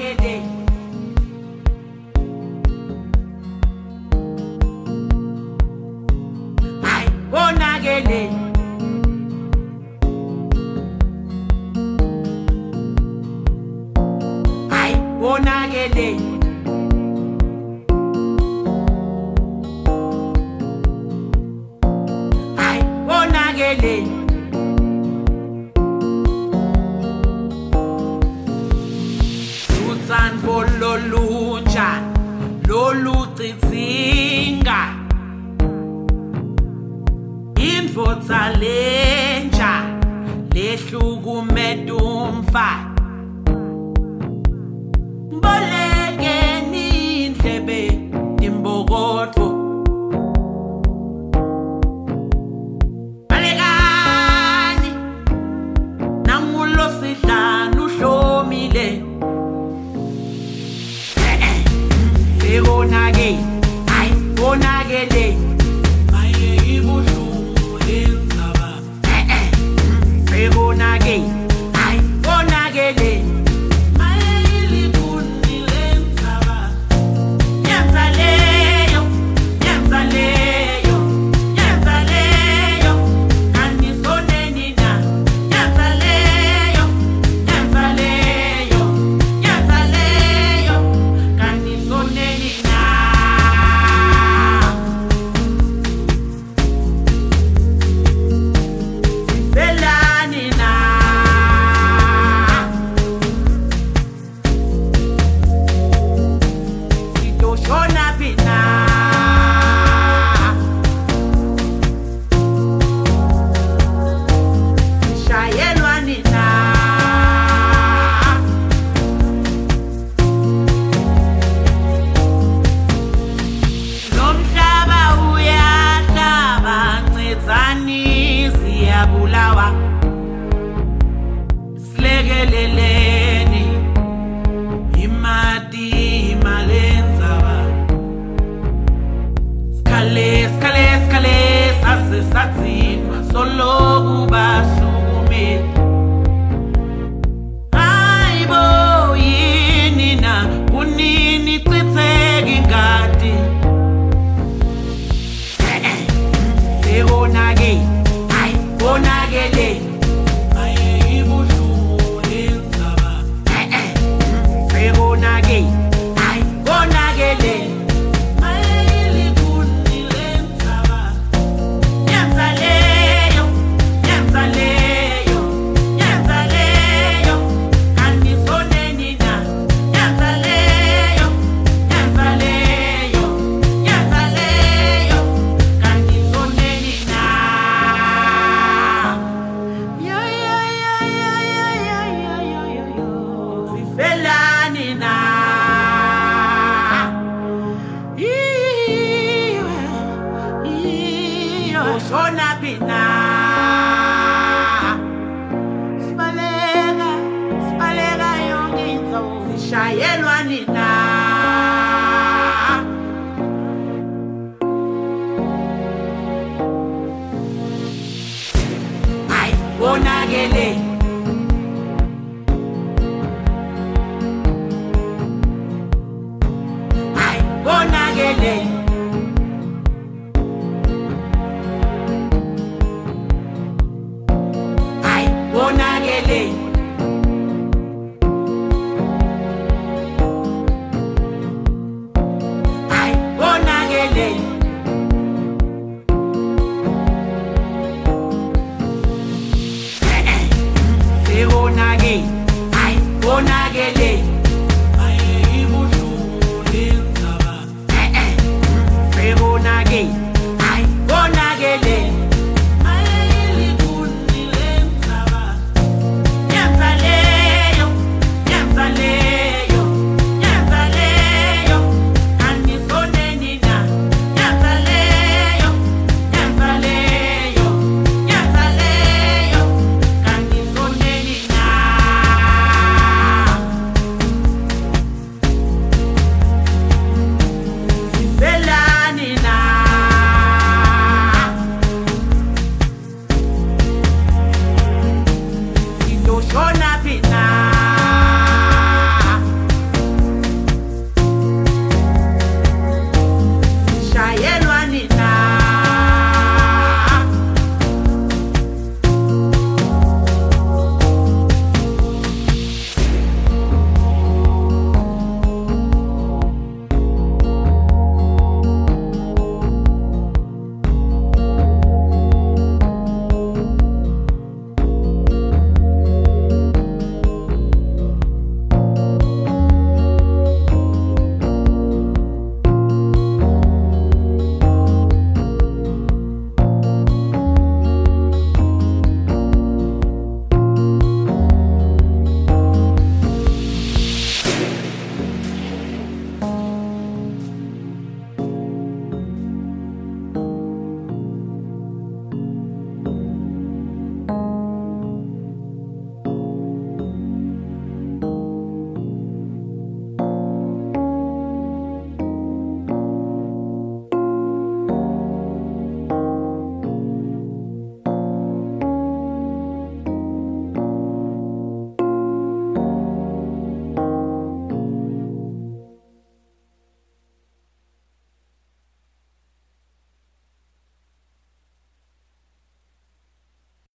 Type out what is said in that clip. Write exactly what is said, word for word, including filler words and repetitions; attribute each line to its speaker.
Speaker 1: bonagele. Ay, bonagele. Ay, bonagele. Ay, bonagele. Utsandvo lolutsha lolucitsinga indvodza lentsha lehlukumeta umfati mbolekeni indlebe imbokotfo balekani namulosidlani uhlomile bonake, ay bonakele, maye ibuhlungu lendzaba. Eh eh, sebonake, ay bonakele, maye ilibuni lendzaba. Yenza leyo, yenza leyo, yenza leyo, kanisoneni na. Yenza leyo, yenza leyo, yenza leyo, kanisoneni. Slegeleleni imati imalendzaba skale skale skale sase satsinwa soloku basukumile hayibo yini na kunini citseke ingadi sebonake hayi bonakele ay bonagele ayili kunilenzaba yenza leyo yenza leyo yenza leyo kanisoneni na yenza leyo yenza leyo yenza leyo kanisoneni na yo yo yo yo yo yo yo yo yo sifelani na shona pina sibaleka sibaleka yonke into sishayelwa nina ay bonakele ay bonakele bonagele ay bonagele eh eh sebonake ay bonagele maye ibuhlungu lendzaba eh eh sebonake ay bonagele Shona